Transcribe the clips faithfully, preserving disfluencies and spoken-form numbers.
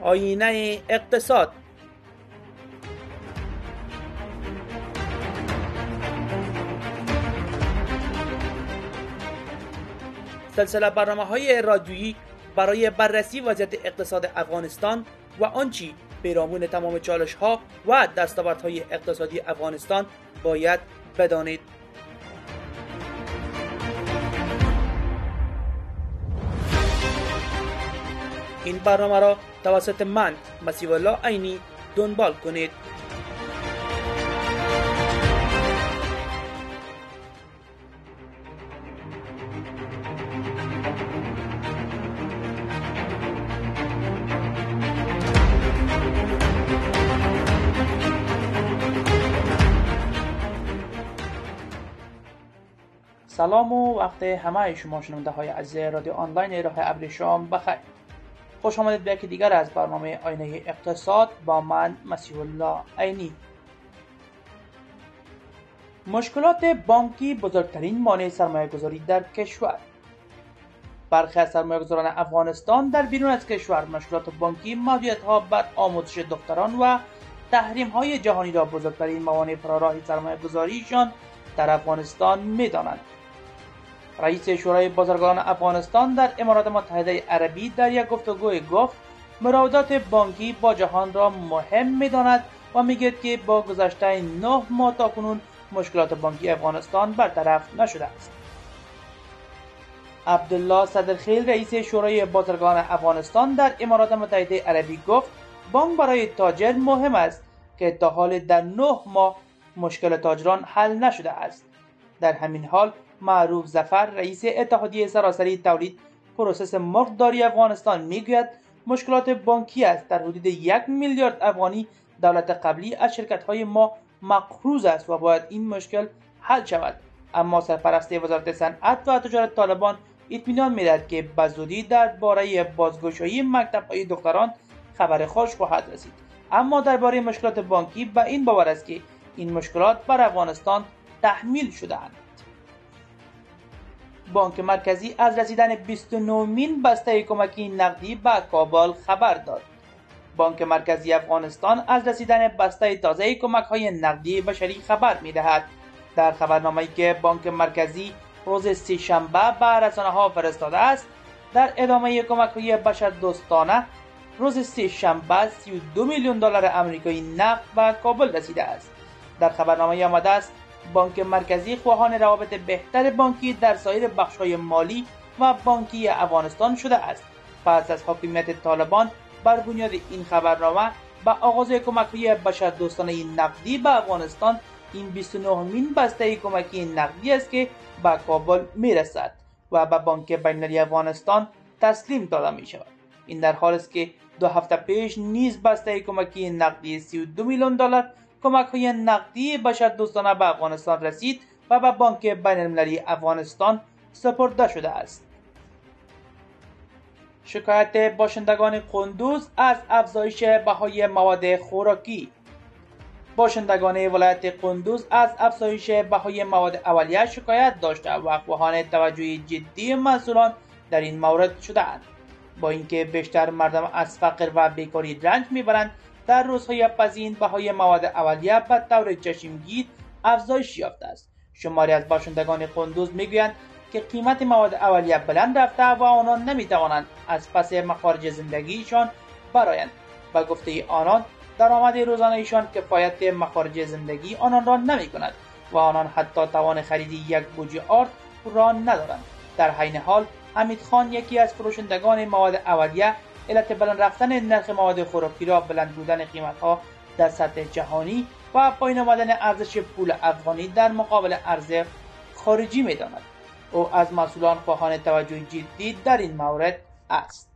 آینه اقتصاد. سلسله برنامه‌های رادیویی برای بررسی وضعیت اقتصاد افغانستان و آنچه پیرامون تمام چالش‌ها و دستاوردهای اقتصادی افغانستان باید بدانید. این برنامه را توسط من مسیح الله عینی دنبال کنید. سلام و وقت همه شما شنونده های عزیز رادیو آنلاین راه ابر شام بخیر. خوش آمدید به یکی دیگر از برنامه آینه اقتصاد با من مسیح الله عینی. مشکلات بانکی بزرگترین مانع سرمایه گذاری در کشور. برخی از سرمایه گذاران افغانستان در بیرون از کشور مشکلات بانکی، محدودیت ها بر آموزش دختران و تحریم های جهانی را بزرگترین موانع فراراه سرمایه گذاریشان در افغانستان می دانند. رئیس شورای بازرگانان افغانستان در امارات متحده عربی در یک گفتگوی گفت مراودات بانکی با جهان را مهم می داند و می گوید که با گذشته نه ماه تاکنون مشکلات بانکی افغانستان برطرف نشده است. عبدالله صدرخیل رئیس شورای بازرگانان افغانستان در امارات متحده عربی گفت بانک برای تاجر مهم است که تا حال در نه ماه مشکل تاجران حل نشده است. در همین حال معروف ظفر رئیس اتحادیه سراسری تولید پروسس مرغداری افغانستان میگوید مشکلات بانکی است. در حدود یک میلیارد افغانی دولت قبلی از شرکت‌های ما مقروض است و باید این مشکل حل شود. اما سرپرست وزارت صنعت و تجارت طالبان اطمینان می‌دهد که بزودی درباره بازگشایی مکتب‌های دختران خبر خوش خواهد رسید. اما درباره مشکلات بانکی به این باور است که این مشکلات بر افغانستان تحمیل شده‌اند. بانک مرکزی از رسیدن بیست و نهمین بسته کمکی نقدی به کابل خبر داد. بانک مرکزی افغانستان از رسیدن بسته تازه کمک‌های نقدی بشری خبر می‌دهد. در خبرنامه‌ای که بانک مرکزی روز سه‌شنبه به رسانه‌ها فرستاده است، در ادامه کمک‌های بشردوستانه روز سه‌شنبه سی و دو میلیون دلار آمریکایی نقد به کابل رسیده است. در خبرنامه آمده است بانک مرکزی خواهان روابط بهتر بانکی در سایر بخش‌های مالی و بانکی افغانستان شده است. پس از حاکمیت طالبان بر بنیاد این خبرنامه به آغاز کمک‌های بشردوستانه نقدی به افغانستان، این بیست و نهمین بسته کمکی نقدی است که به کابل می‌رسد و به بانک بین‌المللی افغانستان تسلیم داده می‌شود. این در حالی است که دو هفته پیش نیز بسته کمکی نقدی سی و دو میلیون دلار کمک‌های نقدی بشردوستانه به افغانستان رسید و به بانک بین‌المللی افغانستان سپرده شده است. شکایت باشندگان قندوز از افزایش بهای مواد خوراکی. باشندگان ولایت قندوز از افزایش بهای مواد اولیه شکایت داشته و خواهان توجه جدی مسئولان در این مورد شده‌اند. با اینکه بیشتر مردم از فقر و بیکاری رنج میبرند، در روزهای پسین بهای مواد اولیه به طور چشمگیر افزایش یافته است. شماری از باشندگان قندوز میگویند که قیمت مواد اولیه بلند رفته و آنان نمیتوانند از پس مخارج زندگیشان برآیند. به گفته آنان درآمد روزانه ایشان کفایت مخارج زندگی آنان را نمیکند و آنان حتی توان خرید یک بوجه آرد را ندارند. در حین حال حمید خان، یکی از فروشندگان مواد اولیه، علت بلند رفتن نرخ مواد خوراکی را بلند بودن قیمت‌ها در سطح جهانی و پایین آمدن ارزش پول افغانی در مقابل ارز خارجی می‌داند. او از مسئولان خواهان توجه جدی در این مورد است.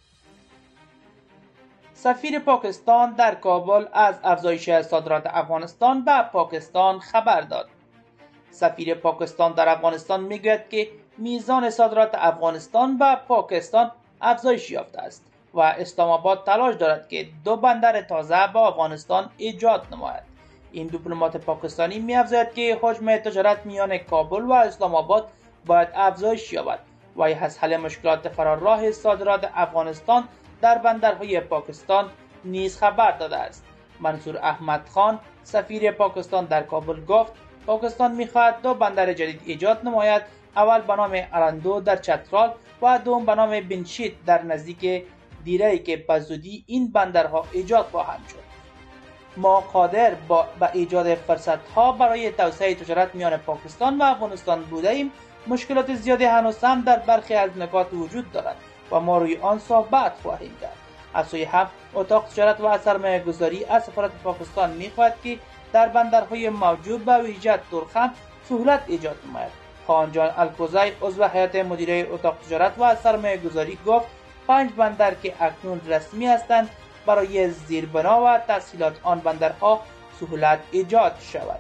سفیر پاکستان در کابل از افزایش صادرات افغانستان به پاکستان خبر داد. سفیر پاکستان در افغانستان میگوید که میزان صادرات افغانستان به پاکستان افزایش یافته است و اسلام آباد تلاش دارد که دو بندر تازه به افغانستان ایجاد نماید. این دیپلمات پاکستانی می‌افزاید که حجم تجارت میان کابل و اسلام آباد باید افزایش یابد و از حل مشکلات فراراه صادرات افغانستان در بندرهای پاکستان نیز خبر داده است. منصور احمد خان سفیر پاکستان در کابل گفت پاکستان می‌خواهد دو بندر جدید ایجاد نماید، اول به نام اراندو در چترال و دوم به نام بنشید در نزدیک دیره که به زودی این بندرها ایجاد خواهند شد. ما قادر با به ایجاد فرصت‌ها برای توسعه تجارت میان پاکستان و افغانستان بوده ایم. مشکلات زیادی هنوز هم در برخی از نکات وجود دارد و ما روی آن صحبت خواهیم کرد. از سوی هم اتاق تجارت و سرمایه گذاری از سفارت پاکستان می‌خواهد که در بندرهای موجود به ویژه ترخم سهولت ایجاد نماید. خان جان الکوزی عضو هیئت مدیره اتاق تجارت و سرمایه گذاری گفت پنج بندر که اکنون رسمی هستند برای زیربنا و تسهیلات آن بندرها سهولت ایجاد شود.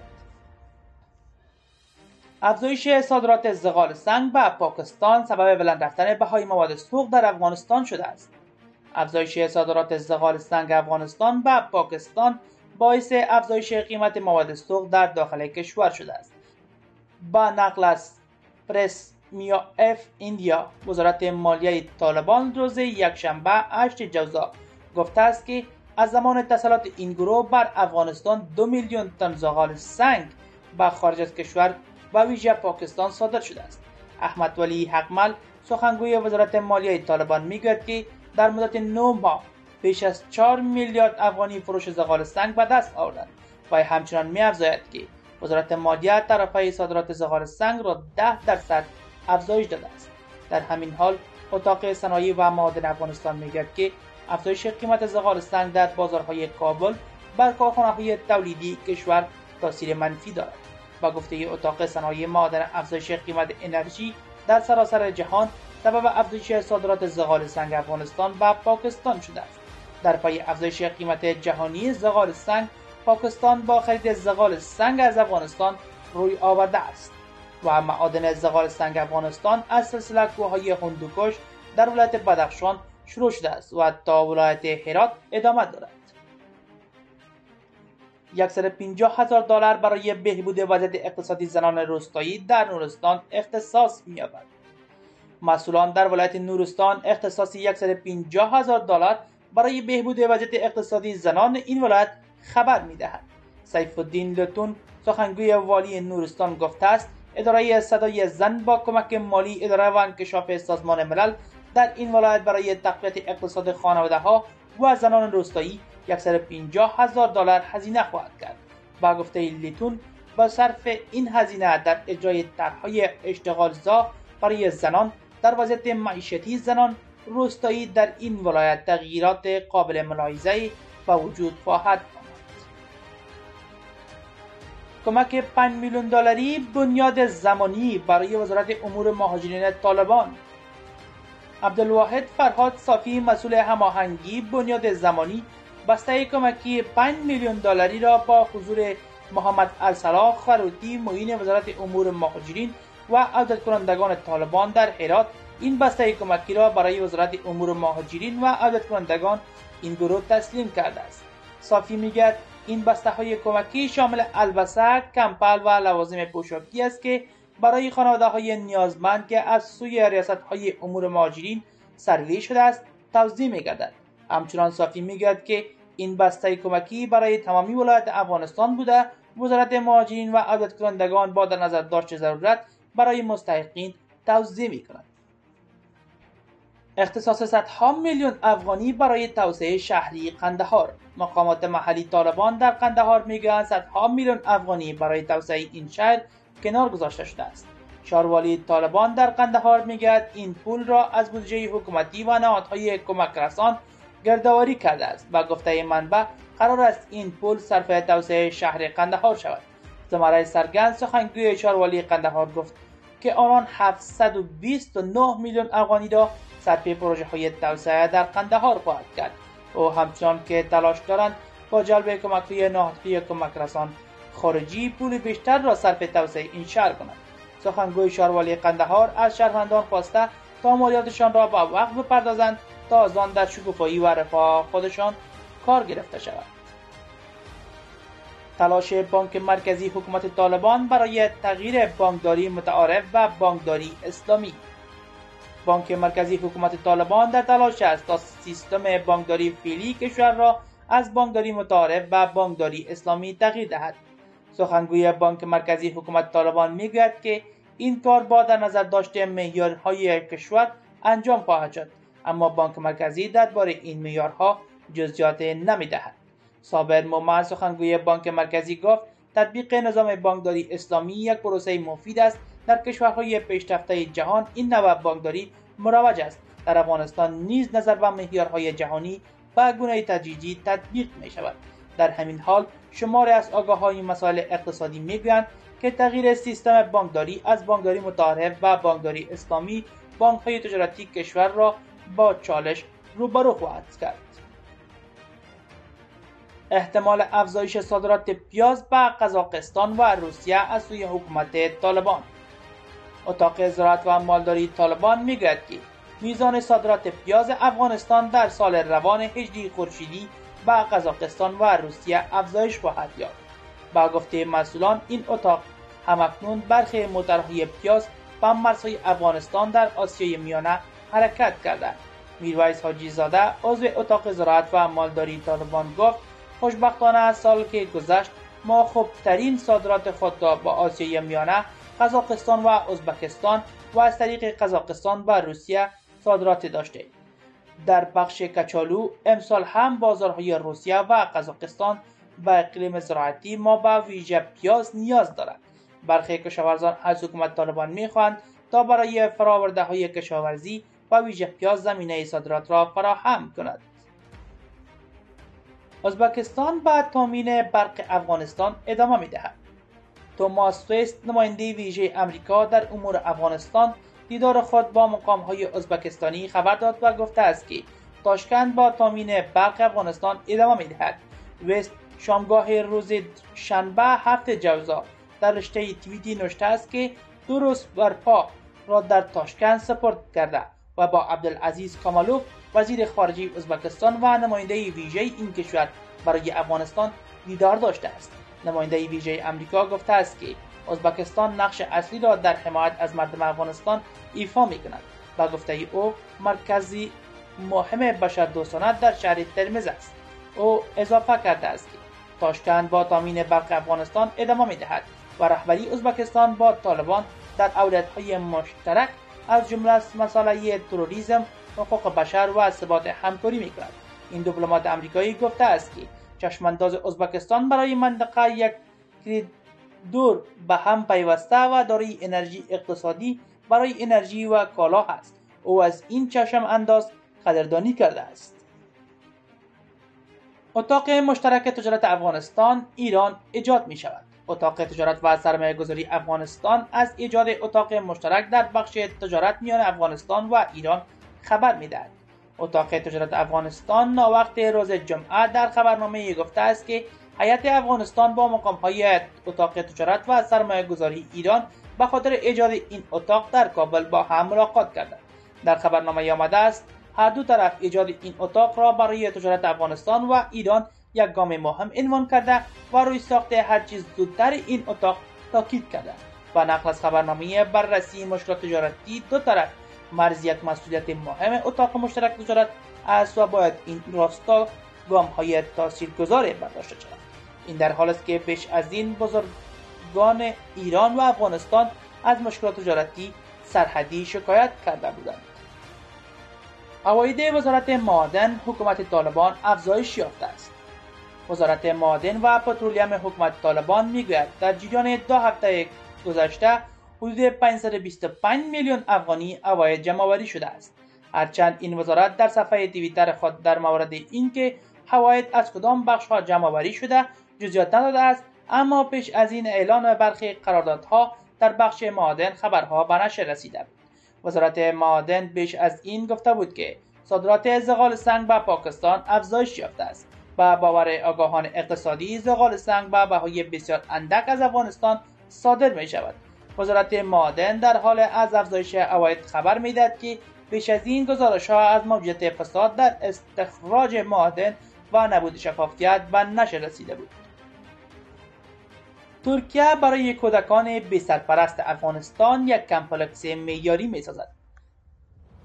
افزایش صادرات زغال سنگ به پاکستان سبب بلند رفتن بهای مواد سوخت در افغانستان شده است. افزایش صادرات زغال سنگ افغانستان به پاکستان باعث افزایش قیمت مواد سوخت در داخل کشور شده است. با نقل از پرس میا اف ایندیا، وزارت مالیه طالبان روز یکشنبه هشت جوزا گفته است که از زمان تسلط این گروه بر افغانستان دو میلیون تن زغال سنگ به خارج از کشور و ویژه پاکستان صادر شده است. احمد ولی حقمل سخنگوی وزارت مالیه طالبان میگوید که در مدت نه ماه بیش از چهار میلیارد افغانی فروش زغال سنگ به دست آوردند و همچنان می‌افزاید که وزارت مالیه طرفه صادرات زغال سنگ را ده درصد افزایش داده است. در همین حال اتاق صنایع و معادن افغانستان میگوید که افزایش قیمت زغال سنگ در بازارهای کابل بر کارخانه‌های تولیدی کشور تاثیر منفی دارد. با گفته اتاق صنایع معادن، افزایش قیمت انرژی در سراسر جهان سبب افزایش صادرات زغال سنگ افغانستان به پاکستان شده است. در پی افزایش قیمت جهانی زغال سنگ، پاکستان با خرید زغال سنگ از افغانستان روی آورده است و معادن زغال سنگ افغانستان از سلسله کوههای هندوکش در ولایت بدخشان شروع شده است و تا ولایت هرات ادامه دارد. صد و پنجاه هزار دلار برای بهبود وضعیت اقتصادی زنان روستایی در نورستان اختصاص می‌یابد. مسئولان در ولایت نورستان اختصاصی صد و پنجاه هزار دلار برای بهبود وضعیت اقتصادی زنان این ولایت خبر می‌دهند. سیف الدین لتون سخنگوی والی نورستان گفته است اداره صدای زن با کمک مالی اداره و انکشاف سازمان ملل در این ولایت برای تقویت اقتصاد خانواده‌ها و زنان روستایی صد و پنجاه هزار دلار هزینه خواهد کرد. با گفته لیتون با صرف این هزینه در اجرای طرح‌های اشتغالزا برای زنان در وضعیت معیشتی زنان روستایی در این ولایت تغییرات قابل ملاحظه‌ای به وجود خواهد آمد. کمک پنج میلیون دلاری بنیاد زمانی برای وزارت امور مهاجرین طالبان. عبدالواحد فرهاد صافی مسئول هماهنگی بنیاد زمانی بسته کمکی پنج میلیون دلاری را با حضور محمد الصلاح خروتی معین وزارت امور مهاجرین و عودت کنندگان طالبان در هرات این بسته کمکی را برای وزارت امور مهاجرین و عودت کنندگان این گروه تسلیم کرده است. صافی میگوید این بسته های کمکی شامل البسه، کمپل و لوازم پوشاکی است که برای خانواده های نیازمند که از سوی ریاست های امور مهاجرین سروی شده است توزیع می‌گردد. همچنان صافی میگوید که این بسته کمکی برای تمامی ولایت افغانستان بوده. وزارت مهاجرین و عودت کنندگان با در نظر داشت ضرورت برای مستحقین توزیع می‌کند. اختصاص صدها میلیون افغانی برای توسعه شهری قندهار. مقامات محلی طالبان در قندهار میگویند صدها میلیون افغانی برای توسعه این شهر کنار گذاشته شده است. شاروالی طالبان در قندهار میگوید این پول را از بودجه حکومتی و نهادهای کمک رسان گردآوری کرده است. با گفته منبع قرار است این پول صرف توسعه شهر قندهار شود. زمره سرگند سخنگوی شاروالی قندهار گفت که آنان هفتصد و بیست و نه میلیون افغانی را صرف پروژه های توسعه در قندهار خواهد کرد. او همچنان که تلاش دارند با جلب کمک‌های نهادهای کمک رسان خارجی پول بیشتر را صرف توسعه این شهر کنند. سخنگوی شاروالی قندهار از شهروندان خواسته تا مالیاتشان را به وقت بپردازند تا از آن در شکوفایی و رفاه خودشان کار گرفته شود. تلاش بانک مرکزی حکومت طالبان برای تغییر بانکداری متعارف و بانکداری اسلامی. بانک مرکزی حکومت طالبان در تلاش است تا سیستم بانکداری فعلی کشور را از بانکداری متعارف و بانکداری اسلامی تغییر دهد. سخنگوی بانک مرکزی حکومت طالبان میگوید که این کار با در نظر داشته معیارهای کشور انجام خواهد شد، اما بانک مرکزی درباره این معیارها جزئیات نمیدهد. صابر مومن سخنگوی بانک مرکزی گفت تطبیق نظام بانکداری اسلامی یک پروسه مفید است. در کشورهای پیشرفته جهان این نوع بانکداری مروج است. در افغانستان نیز نظر به معیارهای جهانی به گونه تدریجی تطبیق می شود. در همین حال شماری از آگاهان مسائل اقتصادی میگویند که تغییر سیستم بانکداری از بانکداری متعارف و بانکداری اسلامی بانک‌های تجارتی کشور را با چالش روبرو خواهد کرد. احتمال افزایش صادرات پیاز به قزاقستان و روسیه از سوی حکومت طالبان. اتاق زراعت و مالداری طالبان میگوید که میزان صادرات پیاز افغانستان در سال روان هجری خورشیدی به قزاقستان و روسیه افزایش خواهد یافت. با گفته مسئولان این اتاق همکنون برخی موترهای پیاز به مرزهای افغانستان در آسیای میانه حرکت کرده. میرویس حاجی زاده عضو اتاق زراعت و مالداری طالبان گفت خوشبختانه از سال که گذشت ما خوبترین صادرات خود را با آسیای میانه، قزاقستان و ازبکستان و از طریق قزاقستان و روسیه صادرات داشتیم. در بخش کچالو امسال هم بازارهای روسیه و قزاقستان به اقلیم زراعتی ما به ویژه پیاز نیاز دارد. برخی کشاورزان از حکومت طالبان میخواهند تا برای فراورده های کشاورزی و ویژه پیاز زمینه صادرات را فراهم کند. ازبکستان به تامین برق افغانستان ادامه میدهد. توماس وست نماینده ویژه امریکا در امور افغانستان دیدار خود با مقام‌های ازبکستانی خبر داد و گفته است که تاشکند با تامین برق افغانستان ادامه می‌دهد. وست شامگاه روز شنبه هفت جوزا در رشته توییتی نوشته است که دو روز برپا را در تاشکند سپرد کرده و با عبدالعزیز کامالوف وزیر خارجه ازبکستان و نماینده ویژه این کشور برای افغانستان دیدار داشته است. نماینده ویژه امریکا گفته است که ازبکستان نقش اصلی را در حمایت از مردم افغانستان ایفا می‌کند. با گفته او مرکزی مهم بشردوستانه در شهر ترمز است. او اضافه کرده است که تاشکند با تامین برق افغانستان ادامه می‌دهد و رهبری ازبکستان با طالبان در اولویت‌های مشترک از جمله مسائل تروریسم، حقوق بشر و ثبات همکاری می‌کند. این دیپلمات آمریکایی گفته است که چشمانداز ازبکستان برای منطقه یک دور به هم پیوسته و دارای انرژی اقتصادی برای انرژی و کالا است. او از این چشم انداز قدردانی کرده است. اتاق مشترک تجارت افغانستان ایران ایجاد می شود. اتاق تجارت و سرمایه گذاری افغانستان از ایجاد اتاق مشترک در بخش تجارت میان افغانستان و ایران خبر می دهد. اتاق تجارت افغانستان ناوقت روز جمعه در خبرنامه گفته است که هیئت افغانستان با مقام‌های اتاق تجارت و سرمایه گذاری ایران به خاطر ایجاد این اتاق در کابل با هم ملاقات کردند. در خبرنامه آمده است هر دو طرف ایجاد این اتاق را برای تجارت افغانستان و ایران یک گام مهم عنوان کرده و روی ساخت هر چیز زودتر این اتاق تاکید کرده. و نقل از خبرنامه بررسی مشکلات تجارتی دو طرف مرز یک مسئولیت مهم اتاق مشترک تجارت است و باید این راستا گام‌های تاثیرگذار برداشته شود. این در حال است که پیش از این بزرگان ایران و افغانستان از مشکلات تجارتی سرحدی شکایت کرده بودند. عواید وزارت معادن حکومت طالبان افزایش یافته است. وزارت معادن و پترولیم حکومت طالبان میگوید در جریان دو هفته گذشته حدود پانصد و بیست و پنج میلیون افغانی عواید جمع‌آوری شده است. هرچند این وزارت در صفحه توییتر خود در مورد اینکه عواید از کدام بخش‌ها جمع‌آوری شده جزئیات نداده است، اما پیش از این اعلان برخی قراردادها در بخش معادن خبرها به نشر رسیده بود. وزارت معادن پیش از این گفته بود که صادرات زغال سنگ به پاکستان افزایش یافته است. با باور آگاهان اقتصادی زغال سنگ به بهای بسیار اندک از افغانستان صادر می شود. وزارت معادن در حال از افزایش عواید خبر می دهد که پیش از این گزارش‌ها از موجودیت فساد در استخراج معادن و نبود شفافیت به نشر رسیده بود. ترکیه برای کودکان بی سرپرست افغانستان یک کمپلکس معیاری می سازد.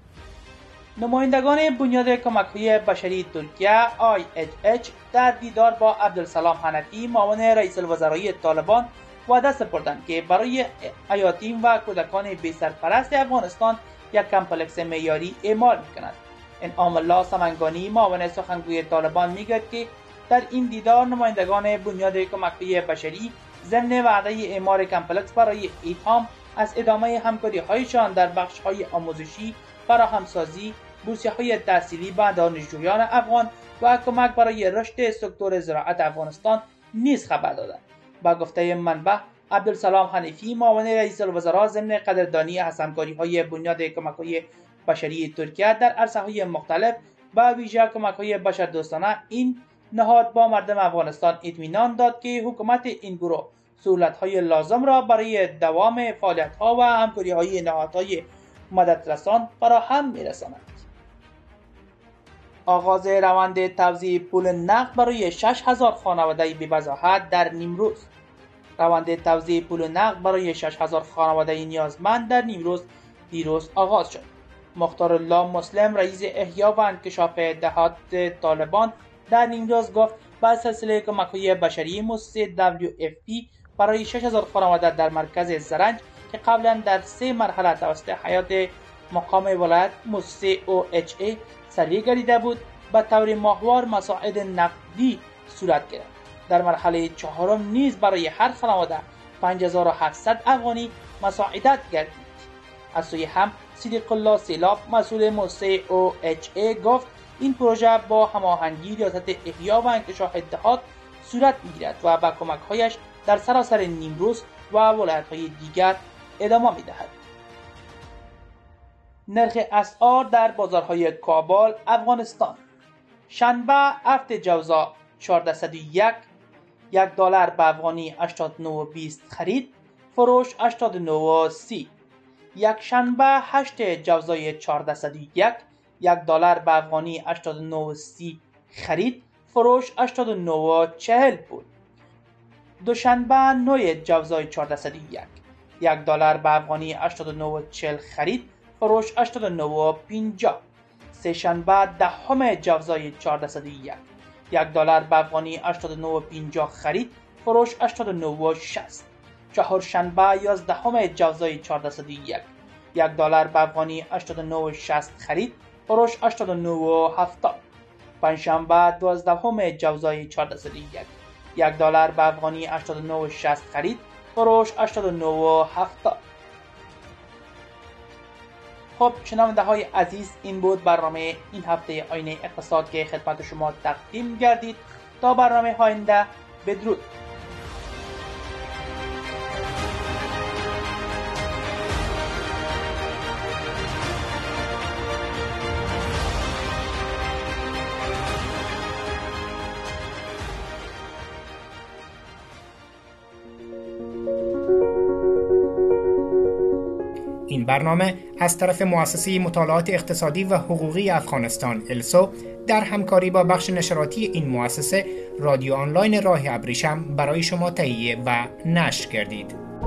نمایندگان بنیاد کمک‌های بشری ترکیه آی اچ اچ در دیدار با عبدالسلام حنفی معاون رئیس الوزرای طالبان وعده سپردند که برای یتیم و کودکان بی سرپرست افغانستان یک کمپلکس معیاری اعمال می‌کند. انعام الله سمنگانی معاون سخنگوی طالبان میگوید که در این دیدار نمایندگان بنیاد کمک‌های بشری ضمن وعده اعمال کمپلکس برای ایتام از ادامه همکاری‌هایشان در بخش‌های آموزشی، فراهمسازی، بورسیه‌های تحصیلی به دانشجویان افغان و کمک برای رشد سکتور زراعت افغانستان نیز خبر دادند. با گفته منبع، عبدالسلام حنفی معاون رئیس الوزراء ضمن قدردانی از همکاری‌های بنیاد کمک‌های بشری ترکیه در عرصه‌های مختلف و ویژه کمک‌های بشردوستانه این نهاد با مردم افغانستان اطمینان داد که حکومت این گروه سهولت‌های لازم را برای دوام فعالیت‌ها و همکاری‌های نهادهای مددرسان فراهم می‌رساند. آغاز روند توزیع پول نقد برای شش هزار خانواده بی‌وضاحت در نیمروز. روند توزیع پول نقد برای شش هزار خانواده نیازمند در نیمروز دیروز آغاز شد. مختار الله مسلم رئیس احیا و انکشاف دهات طالبان در نیمروز گفت با سلسله کمک‌های بشری مؤسسه دبلیو اف پی برای شش هزار خانواده در مرکز زرنج که قبلا در سه مرحله توسط هیئت مقام ولایت مؤسسه او اچ ای سریع گردیده بود، به طور ماهوار مساعد نقدی صورت گرفت. در مرحله چهارم نیز برای هر خانواده پنج هزار و هفتصد افغانی مساعدت گردید. از سوی هم صدیق الله سیلاب مسئول مؤسسه او اچ ای گفت این پروژه با هماهنگی ریاست احیا و انکشاف دهات صورت می‌گیرد و با کمک‌هایش در سراسر نیمروز و ولایت‌های دیگر ادامه می‌دهد. نرخ اسعار در بازارهای کابل، افغانستان. شنبه هفت جوزا چهارصد و یک، یک دلار به افغانی هشتاد و نه و بیست خرید، فروش هشتاد و نه و سی. یک شنبه هشت جوزای چهارصد و یک، یک دلار به افغانی هشتاد و نه و سی خرید، فروش هشتاد و نه و چهل بود. دوشنبه نه جوزای چهارصد و یک، یک دلار به افغانی هشتاد و نه و چهل خرید، فروش هشتاد و نه و پنجاه. سه شنبه دهم جوزای چهارصد و یک، یک دلار به افغانی هشتاد و نه و پنجاه خرید، فروش هشتاد و نه و شصت. چهار شنبه یازدهم جوزای چهارصد و یک، یک دلار به افغانی هشتاد و نه و شصت خرید، فروش هشتاد و نه و هفتاد. پنج شنبه دوازدهم جوزای چهارصد و یک، یک دلار به افغانی هشتاد و نه و شصت خرید، فروش هشتاد و نه و هفتاد. خب شنونده های عزیز، این بود برنامه این هفته آینه اقتصاد که خدمت شما تقدیم گردید. تا برنامه آینده، بدرود. این برنامه از طرف مؤسسه مطالعات اقتصادی و حقوقی افغانستان السو در همکاری با بخش نشراتی این مؤسسه رادیو آنلاین راه ابریشم برای شما تهیه و نشر گردید.